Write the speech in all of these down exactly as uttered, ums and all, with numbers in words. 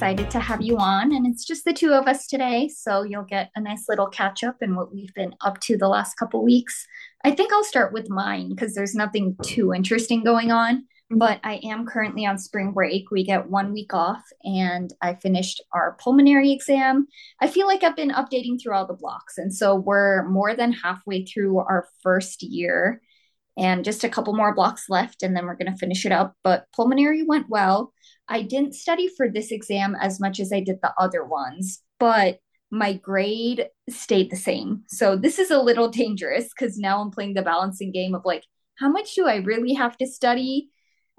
excited to have you on. And it's just the two of us today. So you'll get a nice little catch up in what we've been up to the last couple weeks. I think I'll start with mine because there's nothing too interesting going on. But I am currently on spring break. We get one week off, and I finished our pulmonary exam. I feel like I've been updating through all the blocks. And so we're more than halfway through our first year and just a couple more blocks left, and then we're going to finish it up. But pulmonary went well. I didn't study for this exam as much as I did the other ones, but my grade stayed the same. So this is a little dangerous because now I'm playing the balancing game of like, how much do I really have to study?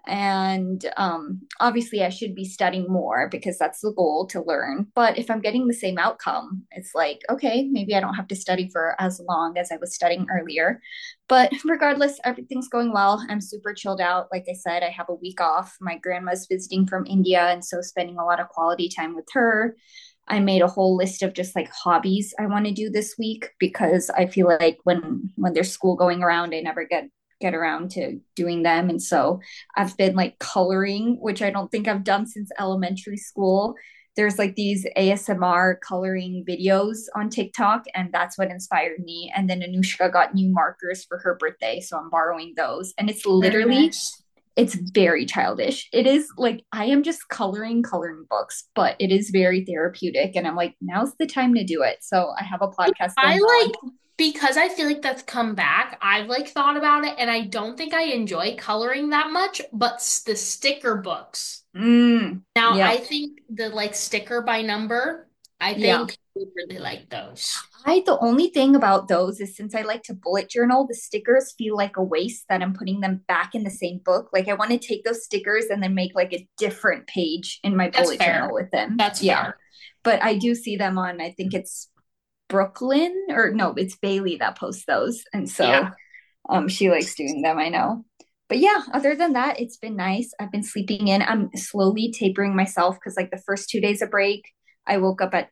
And um, obviously, I should be studying more because that's the goal, to learn. But if I'm getting the same outcome, it's like, okay, maybe I don't have to study for as long as I was studying earlier. But regardless, everything's going well. I'm super chilled out. Like I said, I have a week off. My grandma's visiting from India, and so spending a lot of quality time with her. I made a whole list of just like hobbies I want to do this week because I feel like when when there's school going around, I never get get around to doing them. And so I've been like coloring, which I don't think I've done since elementary school. There's like these A S M R coloring videos on TikTok, and that's what inspired me. And then Anushka got new markers for her birthday, so I'm borrowing those. And it's Very literally, nice. it's very childish. It is like I am just coloring coloring books, but it is very therapeutic. And I'm like, now's the time to do it. So I have a podcast I going on. like because I feel like that's come back. I've like thought about it and I don't think I enjoy coloring that much, but s- the sticker books. Mm, Now, I yep. think the like sticker by number, I Yeah. think I would really like those. I the only thing about those is since I like to bullet journal, the stickers feel like a waste that I'm putting them back in the same book. Like I want to take those stickers and then make like a different page in my That's bullet journal fair. with them. That's Yeah. fair. But I do see them on, I think it's Brooklyn, or no, it's Bailey that posts those. And so Yeah. um she likes doing them, I know. But yeah, other than that, it's been nice. I've been sleeping in. I'm slowly tapering myself because like the first two days of break, I woke up at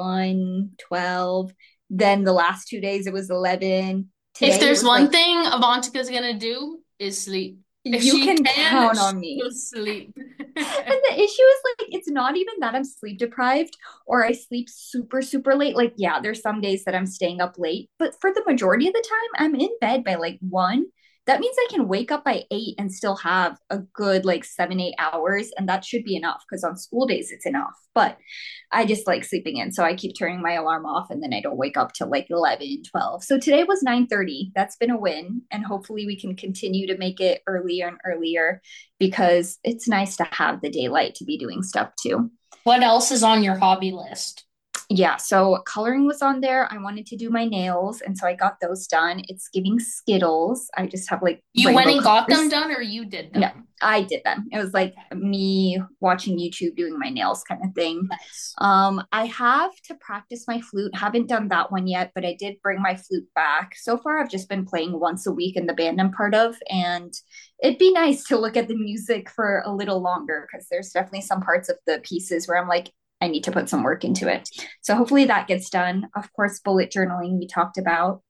one twelve. Then the last two days it was eleven. If Today it there's was one like, thing Avantica's gonna do is sleep. If you she can can, count on me. she'll sleep. And the issue is like it's not even that I'm sleep deprived or I sleep super super late. Like yeah, there's some days that I'm staying up late, but for the majority of the time I'm in bed by like one. That means I can wake up by eight and still have a good like seven eight hours, and that should be enough because on school days it's enough. But I just like sleeping in, so I keep turning my alarm off and then I don't wake up till like eleven twelve. So today was nine thirty. That's been a win, and hopefully we can continue to make it earlier and earlier because it's nice to have the daylight to be doing stuff too. What else is on your hobby list? Yeah, so coloring was on there. I wanted to do my nails, and so I got those done. It's giving Skittles. I just have like You went rainbow and got them colors. done or you did No, them? I did them. It was like Okay. me watching YouTube doing my nails kind of thing. Nice. Um, I have to practice my flute. Haven't done that one yet, but I did bring my flute back. So far, I've just been playing once a week in the band I'm part of, and it'd be nice to look at the music for a little longer because there's definitely some parts of the pieces where I'm like, I need to put some work into it. So hopefully that gets done. Of course, bullet journaling we talked about,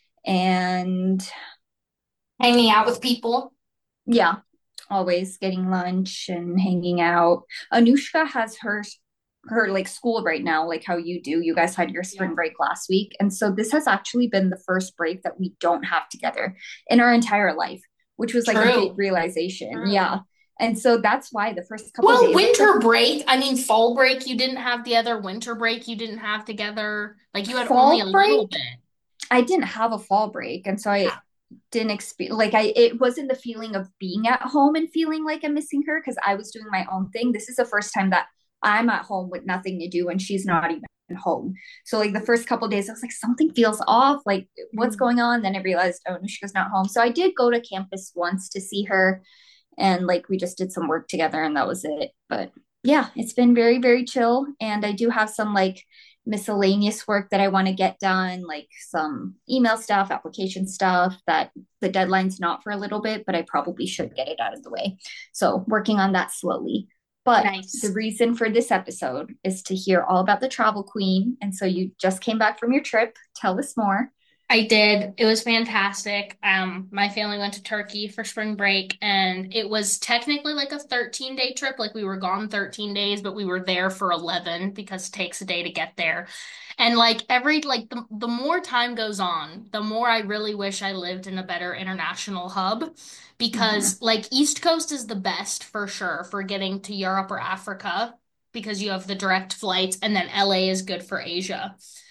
and Hanging out with people. yeah, always getting lunch and hanging out. Anushka has her her like school right now, like how you do. You guys had your Yeah. spring break last week. And so this has actually been the first break that we don't have together in our entire life, which was like a big True. realization. True. Yeah. And so that's why the first couple Well, days I was like, winter break, I mean, fall break, you didn't have together. Winter break, you didn't have together. Like you had only a fall little break, bit. I didn't have a fall break. And so I Yeah. didn't experience like I it wasn't the feeling of being at home and feeling like I'm missing her because I was doing my own thing. This is the first time that I'm at home with nothing to do and she's not even home. So like the first couple of days I was like something feels off, like what's Mm. going on? Then I realized oh Nushka's not home. So I did go to campus once to see her, and like we just did some work together and that was it. But yeah, it's been very very chill, and I do have some like miscellaneous work that I want to get done, like some email stuff, application stuff that the deadline's not for a little bit, but I probably should get it out of the way. So working on that slowly. But the Nice. reason for this episode is to hear all about the travel queen. And so you just came back from your trip. Tell us more. I did. It was fantastic. Um, my family went to Turkey for spring break, and it was technically like a thirteen day trip. Like we were gone thirteen days, but we were there for eleven because it takes a day to get there. And like every like the the more time goes on, the more I really wish I lived in a better international hub Hmm. because like East Coast is the best for sure for getting to Europe or Africa because you have the direct flights, and then L A is good for Asia.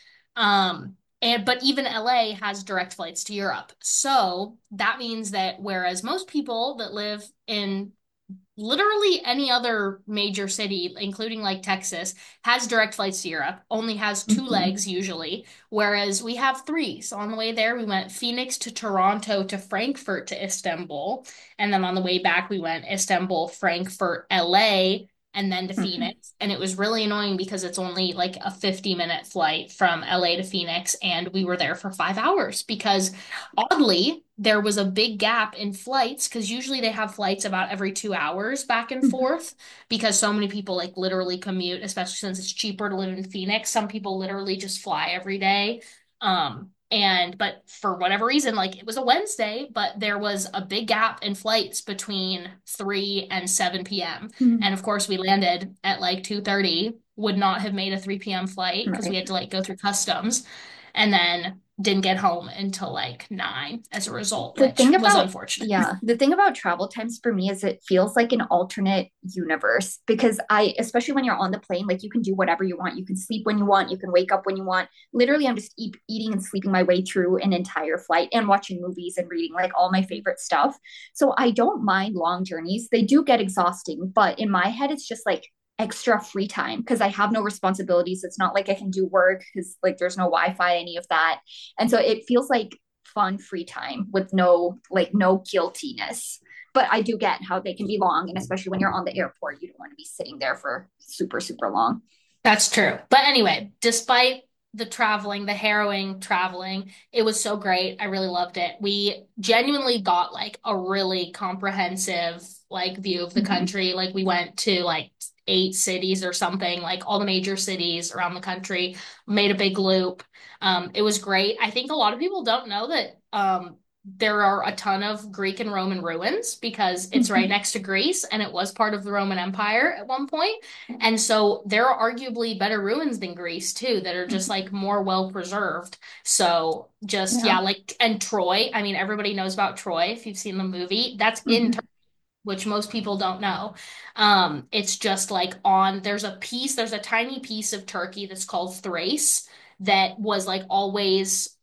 Um, and but even L A has direct flights to Europe. So that means that whereas most people that live in literally any other major city, including like Texas, has direct flights to Europe, only has two Hmm. legs usually, whereas we have three. So on the way there, we went Phoenix to Toronto to Frankfurt to Istanbul. And then on the way back, we went Istanbul, Frankfurt, L A, and then to Hmm. Phoenix. And it was really annoying because it's only like a fifty minute flight from L A to Phoenix. And we were there for five hours because oddly, there was a big gap in flights because usually they have flights about every two hours back and Hmm. forth because so many people like literally commute, especially since it's cheaper to live in Phoenix. Some people literally just fly every day. Um, and but for whatever reason, like it was a Wednesday, but there was a big gap in flights between three and seven p m. And of course, we landed at like two thirty, would not have made a three p m flight because we Right. had to like go through customs and then didn't get home until like nine as a result, The which thing was about, unfortunate. yeah, the thing about travel times for me is it feels like an alternate universe because I, especially when you're on the plane, like you can do whatever you want. You can sleep when you want, you can wake up when you want. Literally, I'm just eat, eating and sleeping my way through an entire flight and watching movies and reading like all my favorite stuff. So I don't mind long journeys. They do get exhausting, but in my head, it's just like extra free time because I have no responsibilities. It's not like I can do work because like there's no Wi Fi, any of that. And so it feels like fun free time with no like no guiltiness. But I do get how they can be long, and especially when you're on the airport, you don't want to be sitting there for super super long. That's true. But anyway, despite the traveling, the harrowing traveling, it was so great. I really loved it. We genuinely got like a really comprehensive like view of the Mm-hmm. country. Like we went to like eight cities or something, like all the major cities around the country, made a big loop. Um, it was great. I think a lot of people don't know that um there are a ton of Greek and Roman ruins because it's right Mm-hmm. next to Greece and it was part of the Roman Empire at one point. And so there are arguably better ruins than Greece too that are just like more well preserved. So just Yeah. yeah, like and Troy, I mean everybody knows about Troy if you've seen the movie. That's in Mm-hmm. Turkey, which most people don't know. Um, it's just like on there's a piece, there's a tiny piece of Turkey that's called Thrace that was like always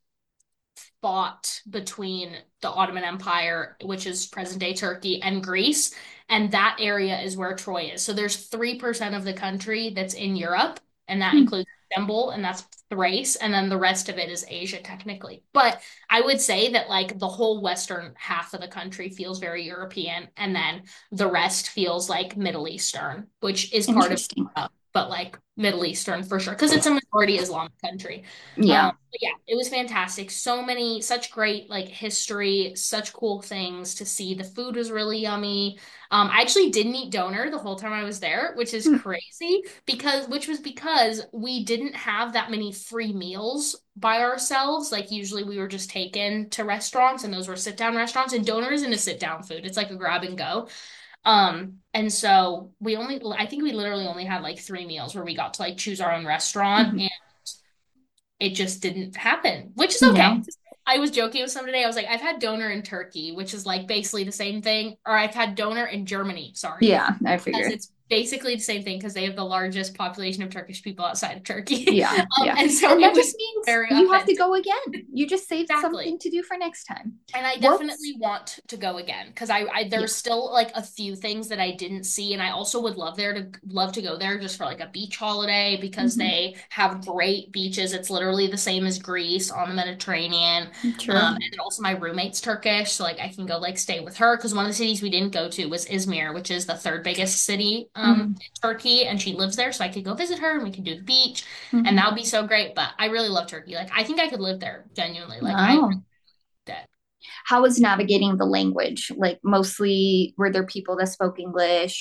fought between the Ottoman Empire, which is present day Turkey, and Greece. And that area is where Troy is. So there's three percent of the country that's in Europe, and that includes Istanbul, and that's Thrace. And then the rest of it is Asia, technically. But I would say that like the whole western half of the country feels very European, and then the rest feels like Middle Eastern, which is part of Interesting. Europe, but like Middle Eastern for sure, because it's a majority Islamic country. Yeah. Um, but yeah, it was fantastic. So many, such great like history, such cool things to see. The food was really yummy. Um, I actually didn't eat donor the whole time I was there, which is Mm-hmm. crazy because, which was because we didn't have that many free meals by ourselves. Like usually we were just taken to restaurants and those were sit down restaurants and donor isn't a sit down food. It's like a grab and go. Um, and so we only, I think we literally only had like three meals where we got to like choose our own restaurant Mm-hmm. and it just didn't happen, which is Yeah. okay. I was joking with someone today. I was like, I've had donor in Turkey, which is like basically the same thing, or I've had donor in Germany, sorry, Yeah. I because figured. it's basically the same thing because they have the largest population of Turkish people outside of Turkey. Yeah. Um, Yeah. and so And it that just was means very you have to authentic. go again. You just saved Exactly. something to do for next time. And I What's definitely want to go again because I, I yeah. there's still like a few things that I didn't see, and I also would love there to love to go there just for like a beach holiday because Mm-hmm. they have great beaches. It's literally the same as Greece on the Mediterranean. True. Um, and then also my roommate's Turkish, so like I can go like stay with her because one of the cities we didn't go to was Izmir, which is the third biggest city um Mm-hmm. in Turkey, and she lives there, so I could go visit her and we can do the beach, and that Mm-hmm. would be so great. But I really love Turkey. Like I think I could live there genuinely. Like I really Oh. did. How was navigating the language? Like mostly were there people that spoke English or?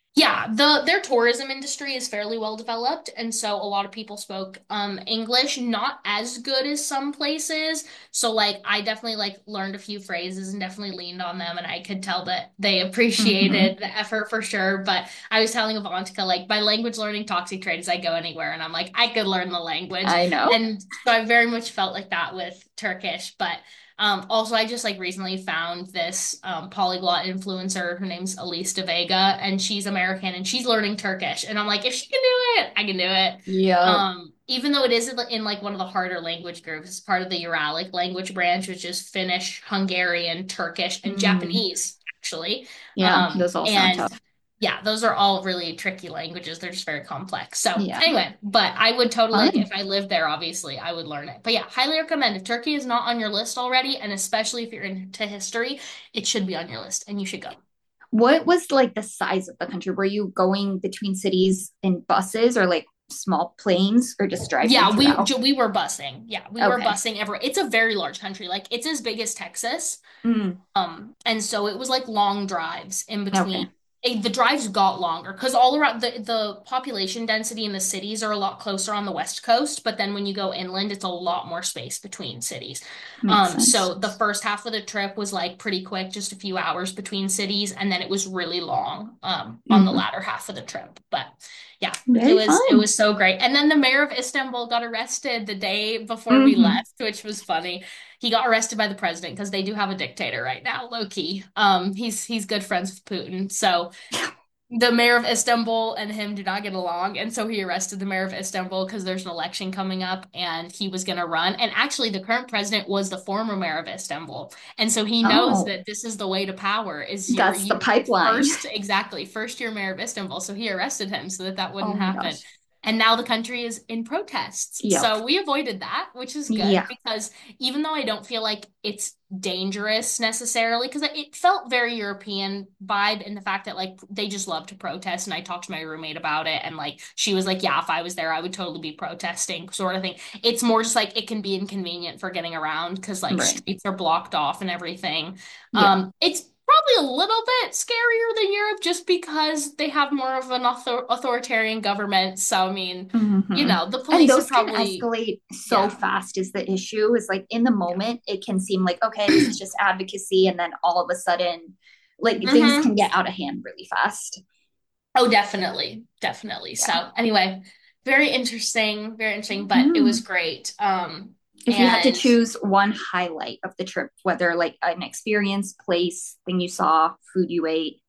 Yeah, the their tourism industry is fairly well developed, and so a lot of people spoke um English, not as good as some places. So like I definitely like learned a few phrases and definitely leaned on them, and I could tell that they Hmm. appreciated the effort for sure. But I was telling Avantika like my language learning toxic trait is I go anywhere and I'm like I could learn the language. I know. And so I very much felt like that with Turkish, but um, also, I just like recently found this um, polyglot influencer. Her name's Elise De Vega, and she's American and she's learning Turkish. And I'm like, if she can do it, I can do it. Yep. Um, even though it is in, in like one of the harder language groups, it's part of the Uralic language branch, which is Finnish, Hungarian, Turkish, and Mm. Japanese, actually. Yeah, Um, those all sound and tough. yeah, those are all really tricky languages. They're just very complex. So Yeah. anyway, but I would totally like if Fun. I lived there, obviously, I would learn it. But yeah, highly recommend. If Turkey is not on your list already, and especially if you're into history, it should be on your list and you should go. What was like the size of the country? Were you going between cities in buses or like small planes or just driving Yeah, we throughout? we were busing. Yeah, we were Okay. busing everywhere. It's a very large country. Like it's as big as Texas. Mm. Um, and so it was like long drives in between. Okay. It, the drives got longer because all around the the population density in the cities are a lot closer on the West Coast, but then when you go inland, it's a lot more space between cities. Makes Um, sense. so the first half of the trip was like pretty quick, just a few hours between cities, and then it was really long um on the Mm. latter half of the trip. But yeah, it Very was it fun. was so great. And then the mayor of Istanbul got arrested the day before we Hmm. left, which was funny. He got arrested by the president because they do have a dictator right now, low key. Um, he's he's good friends with Putin. So the mayor of Istanbul and him do not get along, and so he arrested the mayor of Istanbul because there's an election coming up and he was gonna run. And actually the current president was the former mayor of Istanbul. And so he knows Oh, that this is the way to power is your that's the you pipeline. first exactly first year mayor of Istanbul. So he arrested him so that that Oh wouldn't my happen. gosh. And now the country is in protests. Yep. So we avoided that, which is good Yeah. because even though I don't feel like it's dangerous necessarily, because it felt very European vibe in the fact that like they just love to protest. And I talked to my roommate about it, and like she was like, "Yeah, if I was there, I would totally be protesting," sort of thing. It's more just like it can be inconvenient for getting around because like Right. streets are blocked off and everything. Yeah. Um, it's probably a little bit scarier than Europe just because they have more of an author authoritarian government. So I mean, you Hmm. know, the And police are those can probably, escalate so yeah. fast is the issue. Is like in the Yeah. moment, it can seem like, okay, this is just advocacy. And then all of a sudden, like things Hmm. can get out of hand really fast. Oh, definitely. Definitely. Yeah. So anyway, very interesting, very interesting, but it was Mhm. great. Um, If you had to and choose one highlight of the trip, whether like an experience, place, thing you saw, food you ate,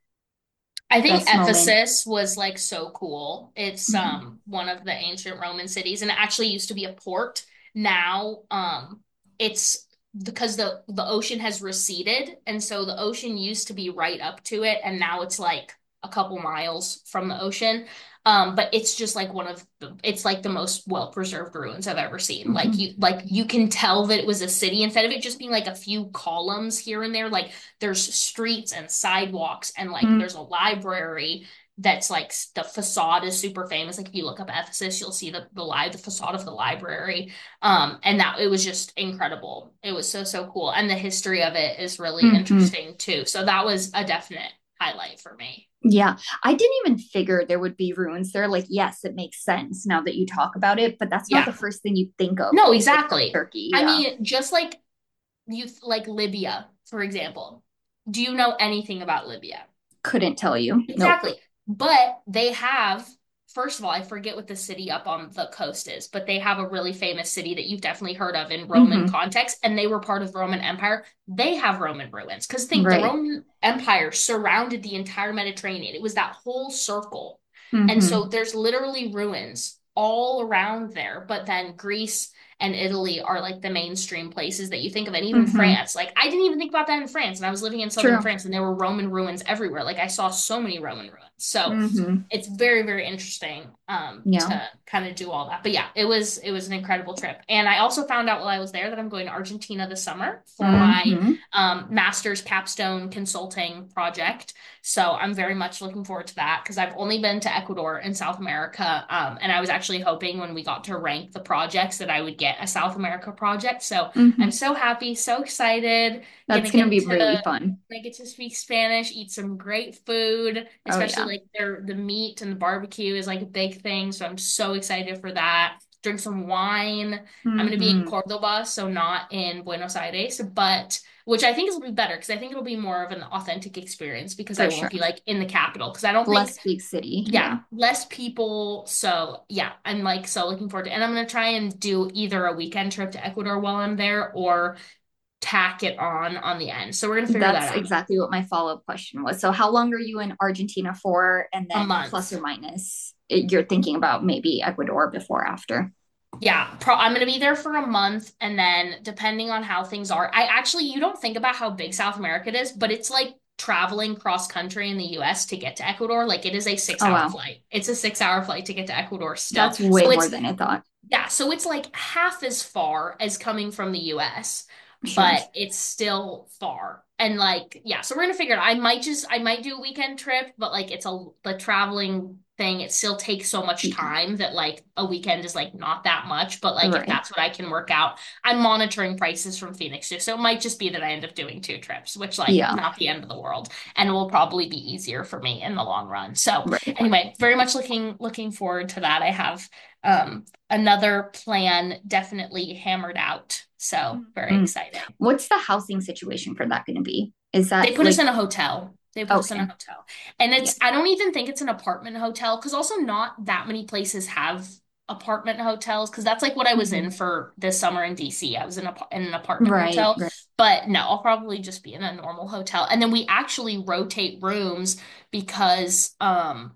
I think best moment. Ephesus was like so cool. It's Hmm. um one of the ancient Roman cities and it actually used to be a port. Now um it's because the the ocean has receded and so the ocean used to be right up to it and now it's like a couple miles from the ocean. Um but it's just like one of the it's like the most well-preserved ruins I've ever seen. Like Hmm. you like you can tell that it was a city instead of it just being like a few columns here and there like there's streets and sidewalks and like Hmm. there's a library that's like the facade is super famous. Like if you look up Ephesus, you'll see the the live the facade of the library. Um, and that it was just incredible. It was so so cool, and the history of it is really Hmm. interesting too. So that was a definite highlight for me. Yeah, I didn't even figure there would be ruins there. Like, yes, it makes sense now that you talk about it, but that's not the Yeah. first thing you think of No, when you think of exactly. Turkey. I Yeah, mean, just like you like Libya, for example. Do you know anything about Libya? couldn't tell you. Nope. Exactly. But they have, first of all, I forget what the city up on the coast is, but they have a really famous city that you've definitely heard of in Roman Hmm. context, and they were part of the Roman Empire. They have Roman ruins. Because think the Right. Roman Empire surrounded the entire Mediterranean. It was that whole circle. And so Hmm. there's literally ruins all around there. But then Greece and Italy are like the mainstream places that you think of, and even Hmm. France. Like I didn't even think about that in France, and I was living in southern True. France, and there were Roman ruins everywhere. Like I saw so many Roman ruins. So Hmm. it's very, very interesting um, Yeah. to kind of do all that. But yeah, it was it was an incredible trip, and I also found out while I was there that I'm going to Argentina this summer for my Hmm. um, master's capstone consulting project. So I'm very much looking forward to that because I've only been to Ecuador in South America, um, and I was actually hoping when we got to rank the projects that I would get a South America project. So I'm Hmm. so happy, so excited. Gonna That's going to get be really to fun. I get to speak Spanish, eat some great food, Oh, especially yeah. like their the meat and the barbecue is like a big thing. So I'm so excited for that. Drink some wine. I'm gonna be in Hmm. Cordoba, so not in Buenos Aires, but which I think will be better because I think it'll be more of an authentic experience because I For won't sure. be like in the capital. Because I don't think, Less big city. yeah, Yeah. less people. So yeah, I'm like so looking forward to, and I'm gonna try and do either a weekend trip to Ecuador while I'm there or tack it on on the end. So we're gonna figure That's that out. exactly what my follow-up question was. So how long are you in Argentina for? And A then plus month. or minus, you're thinking about maybe Ecuador before after. Yeah, pro I'm gonna be there for a month, and then depending on how things are, I actually you don't think about how big South America is, but it's like traveling cross country in the U S to get to Ecuador. Like it is a six Oh, hour wow. flight. It's a six hour flight to get to Ecuador still. That's way So more it's than I thought. yeah, so it's like half as far as coming from the U S, Sure. but it's still far. And like, yeah, so we're gonna figure it out. I might just I might do a weekend trip, but like it's a the traveling thing, it still takes so much Yeah. time that like a weekend is like not that much. But like if Right. that's what I can work out, I'm monitoring prices from Phoenix too. So it might just be that I end up doing two trips, which like Yeah. not the end of the world. And it will probably be easier for me in the long run. So Right. anyway, very much looking looking forward to that. I have um another plan definitely hammered out. So very Mhm. excited. What's the housing situation for that going to be? Is They that put us like, in a hotel. They put us in a okay. hotel. And Yeah. it's, I don't even think it's an apartment hotel because also not that many places have apartment hotels because that's like what I was in Hmm. for this summer in D C. I was in a, in an apartment Right. hotel. Right. But no, I'll probably just be in a normal hotel. And then we actually rotate rooms because um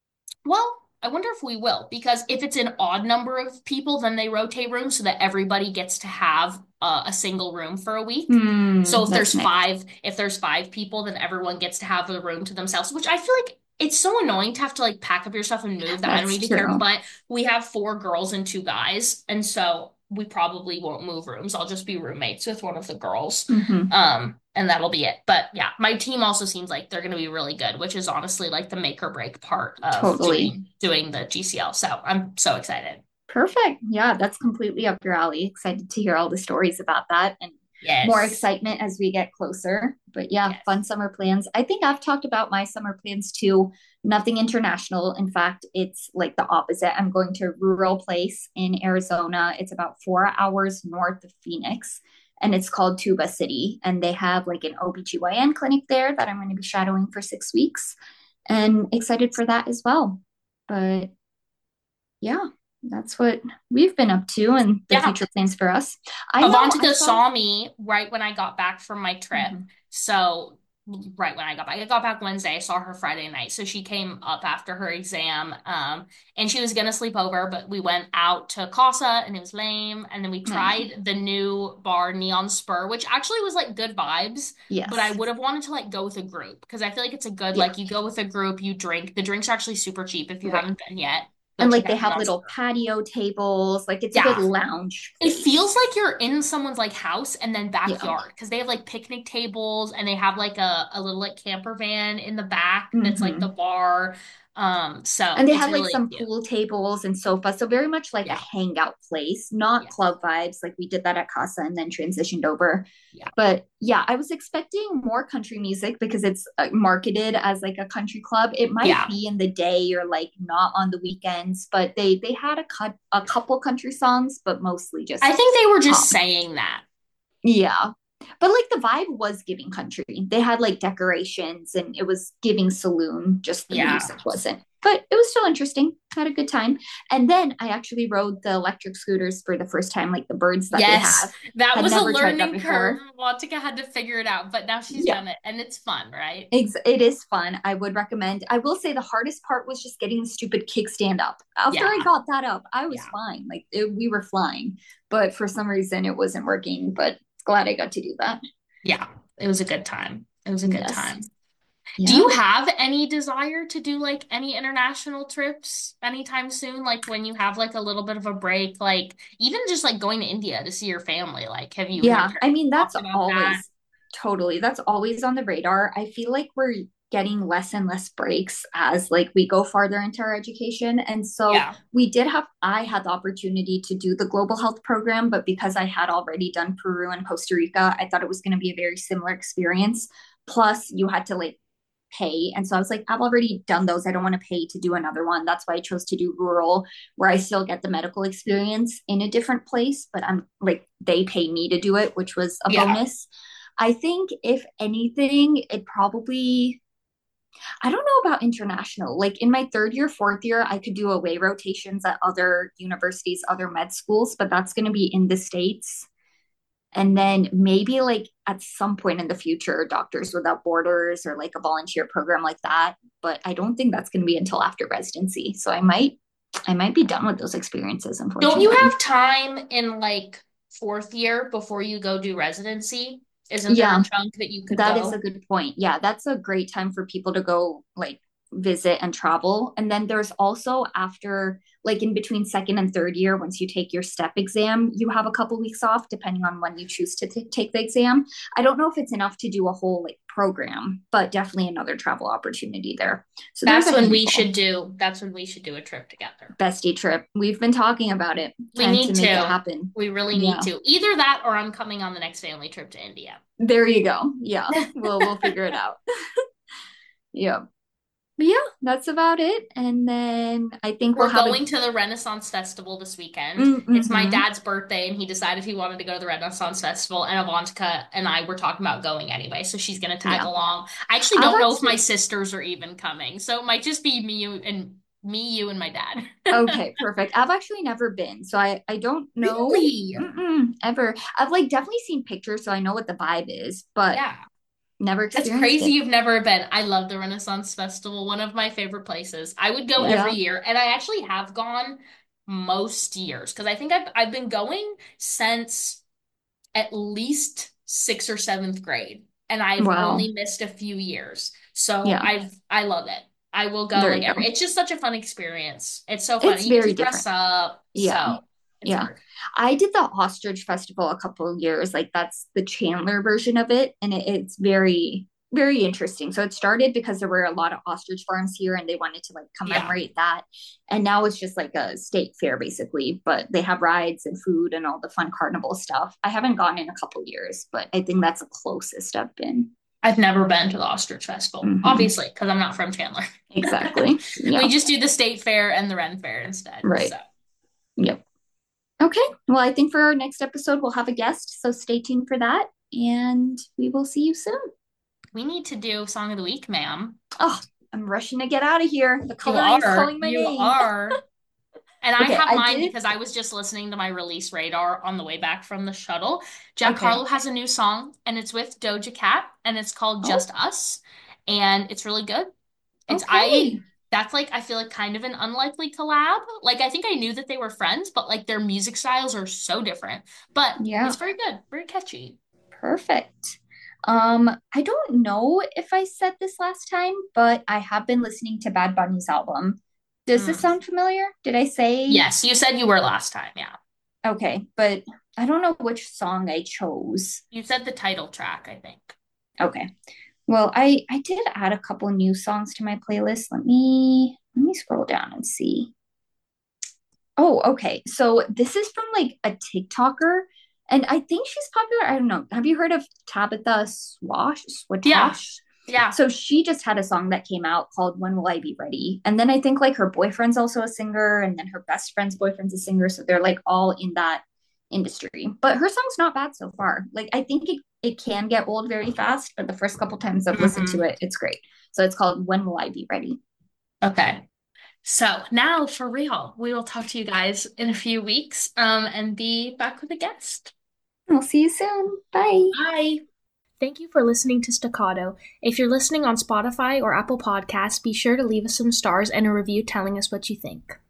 well, I wonder if we will, because if it's an odd number of people, then they rotate rooms so that everybody gets to have uh, a single room for a week. So Hmm. if That's there's nice. five, if there's five people, then everyone gets to have a room to themselves, which I feel like it's so annoying to have to like pack up your stuff and move that I don't That's even care. true. But we have four girls and two guys, and so we probably won't move rooms. I'll just be roommates with one of the girls. Hmm. Um, and that'll be it. But yeah, my team also seems like they're going to be really good, which is honestly like the make or break part of Totally. doing doing the G C L. So I'm so excited. Perfect. Yeah, that's completely up your alley. Excited to hear all the stories about that and more Yes. excitement as we get closer. But yeah, Yes. fun summer plans. I think I've talked about my summer plans too. Nothing international. In fact, it's like the opposite. I'm going to a rural place in Arizona. It's about four hours north of Phoenix and it's called Tuba City. And they have like an O B G Y N clinic there that I'm going to be shadowing for six weeks and excited for that as well. But yeah, that's what we've been up to and the Yeah. future plans for us. I know I Avantika saw. saw me right when I got back from my trip. Mhm. So, right when I got back, I got back Wednesday. I saw her Friday night. So she came up after her exam. Um, and she was gonna sleep over, but we went out to Casa and it was lame. And then we I know. tried the new bar Neon Spur, which actually was like good vibes. But I Yes. would have wanted to like go with a group because I feel like it's a good Yeah. like you go with a group, you drink. The drinks are actually super cheap if you Right. haven't been yet. Go And check like they out have Neon little Spur. patio tables. Like it's a good Yeah, lounge it feels place. like you're in someone's like house and then Yeah. backyard because they have like picnic tables and they have like a, a little like camper van in the back that's like the Hmm. bar. Um, so And they it's have like really some cute. pool tables and sofas. So very much like a Yeah. hangout place, not Yeah. club vibes. Like we did that at Casa and then transitioned over. Yeah. But yeah, I was expecting more country music because it's uh, marketed as like a country club. It might Yeah. be in the day or like not on the weekends, but they they had a cut a couple country songs, but mostly I just think they were just pop. saying that. Yeah. But like the vibe was giving country. They had like decorations and it was giving saloon, just the Yeah. music wasn't. But it was still interesting. Had a good time. And then I actually rode the electric scooters for the first time, like the birds that they Yes. have. That Had was a never tried that learning curve. before. Wantika had to figure it out, but now she's Yeah. done it and it's fun, right? It's, it is fun. I would recommend. I will say the hardest part was just getting the stupid kickstand up. After I Yeah. got that up, I was Yeah. fine. Like it, we were flying, but for some reason it wasn't working. But glad I got to do that. Yeah. It was a good time. It was a good Yes. time. Do Yeah. you have any desire to do like any international trips anytime soon? Like when you have like a little bit of a break, like even just like going to India to see your family. Like have you have you Yeah. I mean, that's talked about that? always totally, that's always on the radar. I feel like we're getting less and less breaks as like we go farther into our education. And so Yeah. we did have I had the opportunity to do the global health program, but because I had already done Peru and Costa Rica, I thought it was going to be a very similar experience. Plus you had to like pay. And so I was like, I've already done those. I don't want to pay to do another one. That's why I chose to do rural, where I still get the medical experience in a different place, but I'm like, they pay me to do it, which was a Yeah. bonus. I think if anything, it probably, I don't know about international. Like in my third year, fourth year, I could do away rotations at other universities, other med schools, but that's going to be in the States. And then maybe like at some point in the future, Doctors Without Borders or like a volunteer program like that. But I don't think that's going to be until after residency. So I might, I might be done with those experiences, Don't you unfortunately. have time in like fourth year before you go do residency? Isn't there a Yeah, chunk that you could that is a go? good point. Yeah, that's a great time for people to go like visit and travel. And then there's also after, like in between second and third year, once you take your step exam, you have a couple weeks off depending on when you choose to t- take the exam. I don't know if it's enough to do a whole like program, but definitely another travel opportunity there. So there's That's a when we handful. should do, that's when we should do a trip together. Bestie trip. We've been talking about it, We trying need to make it to. happen. We really need Yeah. to. Either that or I'm coming on the next family trip to India. There you go. Yeah. We'll we'll figure it out. Yeah. But yeah, that's about it. And then I think we'll We're have a going to the Renaissance Festival this weekend. It's my mm-hmm. dad's birthday, and he decided he wanted to go to the Renaissance Festival, and Avantika and I were talking about going anyway, so she's gonna tag Yeah. along. I actually I've don't know if my actually sisters are even coming, so it might just be me you, and me, you, and my dad. okay, perfect. I've actually never been, so I I don't know Really? mm-mm, ever. I've like definitely seen pictures, so I know what the vibe is, but Yeah. never That's experienced crazy it. you've never been. I love the Renaissance Festival, one of my favorite places. I would go every Yeah. year, and I actually have gone most years because I think I've I've been going since at least sixth or seventh grade, and I've Wow. only missed a few years. So Yeah. I've I love it. I will go There like you every. go. It's just such a fun experience. It's so fun. It's You get very to dress different. up, Yeah. so it's Yeah. hard. I did the ostrich festival a couple of years. Like that's the Chandler version of it. And it, it's very, very interesting. So it started because there were a lot of ostrich farms here and they wanted to like Yeah. commemorate that. And now it's just like a state fair basically, but they have rides and food and all the fun carnival stuff. I haven't gone in a couple of years, but I think that's the closest I've been. I've never been to the Ostrich Festival, Hmm. obviously, because I'm not from Chandler. Exactly. We Yeah. just do the state fair and the Ren Fair instead. Right. So Yep. Okay. Well, I think for our next episode, we'll have a guest. So stay tuned for that. And we will see you soon. we need to do Song of the Week, ma'am. Oh, I'm rushing to get out of here. The You color rain's are. calling my You name. are. And I Okay, have I mine did. because I was just listening to my release radar on the way back from the shuttle. Jack Okay. Harlow has a new song and it's with Doja Cat and it's called Oh, Just Us and it's really good. It's I okay. that's like I feel like kind of an unlikely collab. Like I think I knew that they were friends, but like their music styles are so different. But it's Yeah, very good, very catchy. perfect. Um, I don't know if I said this last time, but I have been listening to Bad Bunny's album. Does this Mm. sound familiar? Did I say Yes, you said you were last time, yeah. okay? But I don't know which song I chose. You said the title track, I think. Okay. Well, I I did add a couple new songs to my playlist. Let me let me scroll down and see. Oh, okay. So this is from like a TikToker, and I think she's popular. I don't know. Have you heard of Tabitha Swash Yeah, Swatosh? yeah. So she just had a song that came out called "When Will I Be Ready?" And then I think like her boyfriend's also a singer, and then her best friend's boyfriend's a singer. So they're like all in that industry. But her song's not bad so far. Like I think it it can get old very fast, but the first couple times I've listened to Hmm. it, it's great. So it's called "When Will I Be Ready?" Okay. So now for real, we will talk to you guys in a few weeks, um, and be back with a guest. We'll see you soon. Bye. Bye. Thank you for listening to Staccato. If you're listening on Spotify or Apple Podcasts, be sure to leave us some stars and a review telling us what you think.